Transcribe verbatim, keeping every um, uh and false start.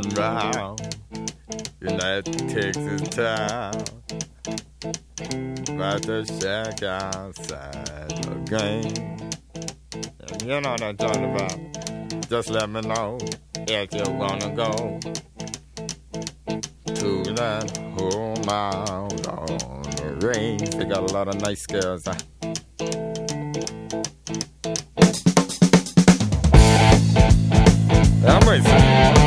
riding round in that Texas town. About to shack outside the game. And you know what I'm talking about. Just let me know if you wanna go to that home out on the range. They got a lot of nice girls. Huh? I'm racing.